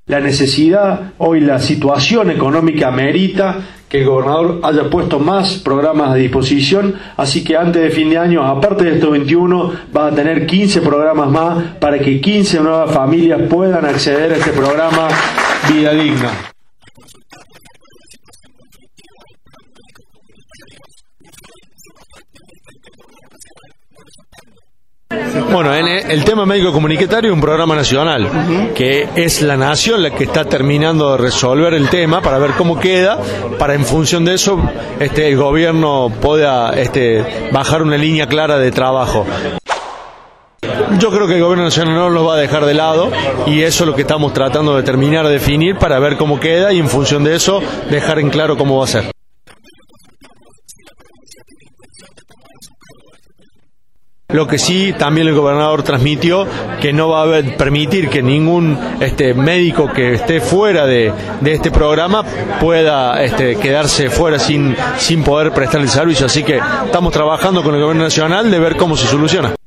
La necesidad, hoy la situación económica amerita que el gobernador haya puesto más programas a disposición, así que antes de fin de año, aparte de estos 21, va a tener 15 programas más para que 15 nuevas familias puedan acceder a este programa Vida Digna. Bueno, en el tema médico comunitario, un programa nacional, que es la nación la que está terminando de resolver el tema para ver cómo queda, para en función de eso el gobierno pueda bajar una línea clara de trabajo. Yo creo que el gobierno nacional no los va a dejar de lado y eso es lo que estamos tratando de terminar de definir para ver cómo queda y en función de eso dejar en claro cómo va a ser. Lo que sí, también el gobernador transmitió que no va a permitir que ningún médico que esté fuera de este programa pueda quedarse fuera sin poder prestar el servicio. Así que estamos trabajando con el gobierno nacional de ver cómo se soluciona.